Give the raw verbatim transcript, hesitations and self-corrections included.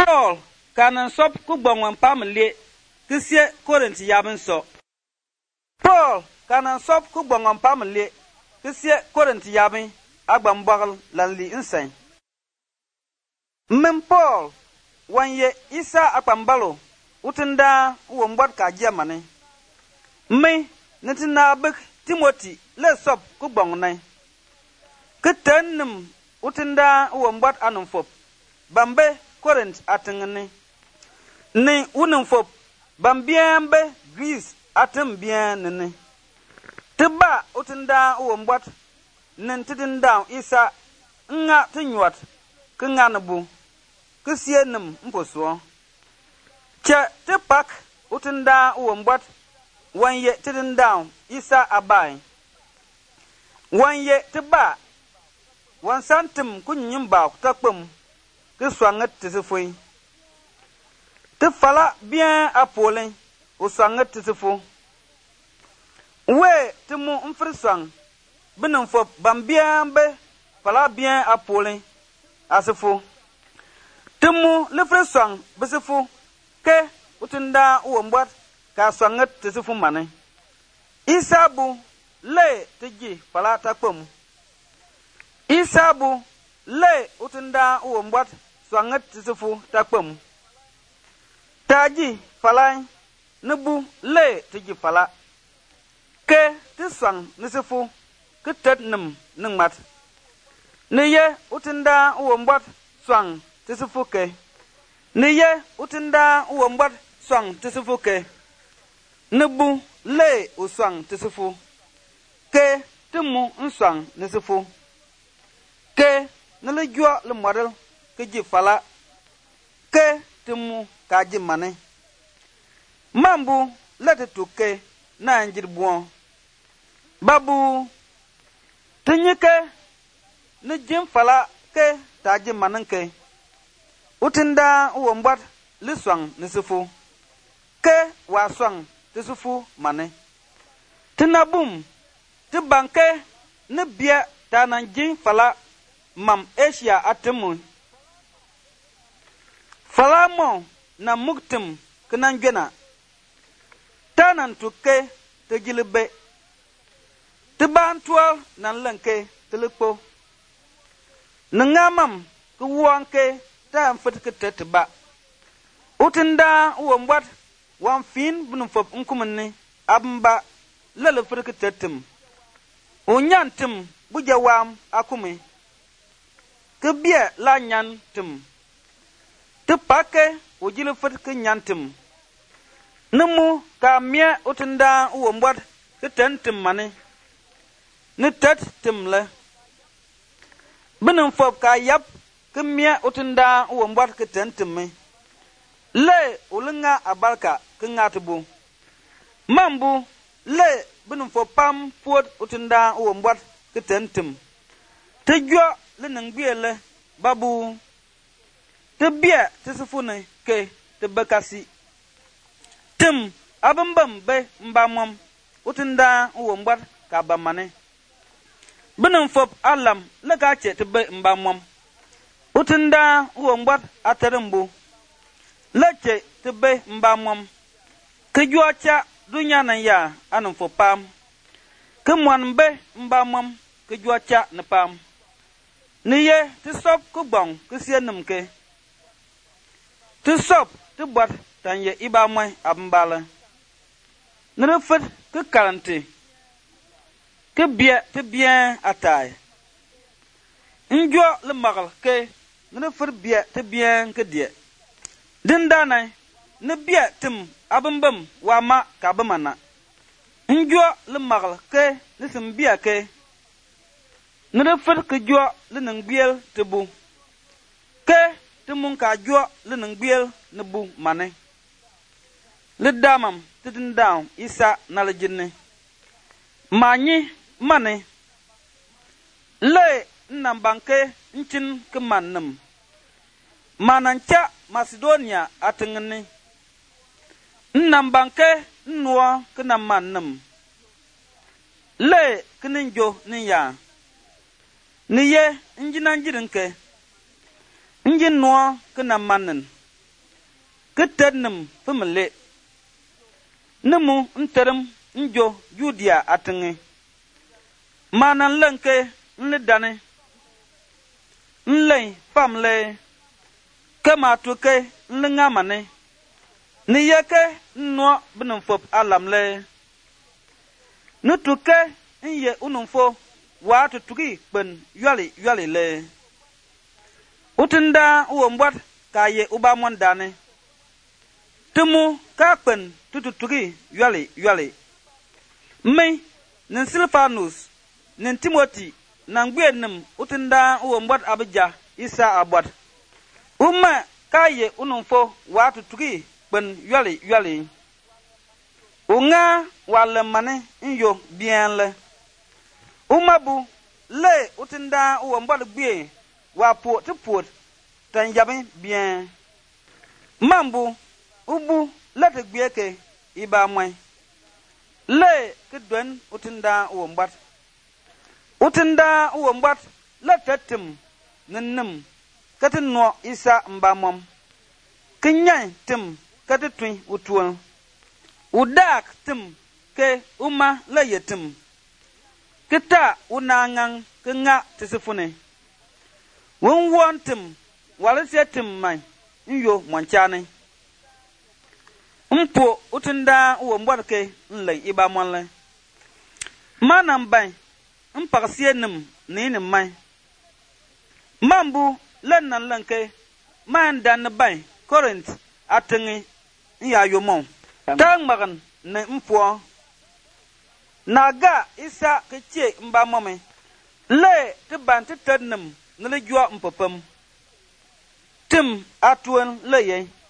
Paul kanan sop ku gbongwan pamle kisie Korinti yabin so. Paul kanan sop ku gbongwan pamle kisie Korinti yabin agban bagal lanli insan. Min Paul wanye Isa akpambalo utunda wombot ka Germany. Mi nitina bik Timothy le sop ku gbongnai. Kitennim utunda wombot anum fop. Bambe Korint atengene. Ni unum fop bambiambe Greece atem bien nene. Tiba utunda wombot nen tidinda Isa nga tinwat kinga nabu kisienim mposo. Che tipak utunda wombot wanye tidinda Isa abai. Wanye tiba wansantim kunyimba kutakpum kiswanget tisifui. Tifala bien apolin uswanget tisifu. We timu mfriswang binum fop bambiambe fala bien apolin asifu. Timu lifriswang bisifu ke utunda uombwat ka swanget tisifu mane. Isabu le tiji fala takpum. Isabu le utunda uombwat swanget tisifu takpum. Taji falai nubu le tiji fala. Ke tiswang nisifu kitet nim ningmat. Niye utunda uombwat swang tisifu ke. Niye utunda uombwat swang tisifu ke. Nubu le uswang tisifu. Ke timu nswang nisifu. Ke nile jua le model ke ji fala. Ke timu ka ji mane. Mambu lete tuke na njir buon. Babu tinyike ni jim fala ke ta ji manen ke. Utinda uombwat li swang nisifu. Ke wa swang tisifu mane. Tinabum tibanke ni bia ta nan jim fala mam Asia atemu. Fala mo na muktim kinan gena. Tanan tuke te jilibe. Tiban tual nan lenke telikpo. Nengamam kuwanke ta mfitke tetiba. Utinda uombwat wan fin bunum fop nkumene abmba lele fitke tetim. Unyantim bujawam akume. Kebie la nyan tim. Tepake ujile fitke nyantim. Nemu ka mie utunda uombwat ketentim mane. Ni tet timle. Binum fop ka yap ke mie utunda uombwat ketentim me. Le ulinga abalka ke ngatibu. Mambu le binum fop pam puot utunda uombwat ketentim. Tejua le nangbiele babu. Tebia tisifune ke tebekasi. Tim abambam be mbamam utunda uombwat ka bamane. Binum fop alam lega che tebe mbamam. Utunda uombwat aterembu. Leche tebe mbamam. Kejua cha dunya na ya anum fop pam. Kemwan be mbamam kejua cha na pam. Niye tisop kubong kisienim ke. Tisop tibwat tanye ibamwe abmbala. Nrefet ke karante. Ke bie te bien atay. Njo le magal ke nrefet bie te bien ke die. Dindana ne bie tim abmbam wama ka bamana. Njo le magal ke nisim bie ke. Nrefet ke jo le nangbiel te bu. Ke te mun ka jo le nangbiel ne bu mane. Le damam te dindaw Isa na le jinne. Manyi mane. Le nambanke nchin ke mannem. Manancha Macedonia atengene. Nambanke nwa ke na mannem. Le keninjo niya. Niye injinan jirinke. Injin nwa ke na manen. Kittenum family. Numu interim njo Judia atingi. Manan lenke nlidane. Nlay famle. Kama tuke nlingamane. Niyeke nwa binumfop alamle. Nutuke nye unumfo wa tutuki ben yali yali le. Utinda uombwat ka ye uba mwandane. Tumu ka pen tututuki yali yali. Me nin Silvanus nin Timothy nan gwenem utinda uombwat abija isa abwat. Uma ka ye unumfo wa tutuki ben yali yali. Unga wale mane inyo bien le. Umabu le utinda uombwat gwe wa po te pot tan yabe bien. Mambu ubu lete gwieke iba mwen. Le kidwen utinda uombwat. Utinda uombwat lete tim nenem kati no isa mba mom. Kinyay tim kati twi utuan. Udak tim ke uma le yetim. Kita unangang ke nga tisifune. Won won tim wale se tim mai nyo mwanchane. Mpo utinda uombwat ke nle iba mwanle. Manam bay mpaksiye nim ni ni mai. Mambu len nan lenke man dan bay Corinth atingi ya yomon. Tang magan ne mpo. Naga isa keche mba mome. Le te ban te tednem ne le jwa mpopem. Tim atuen le ye.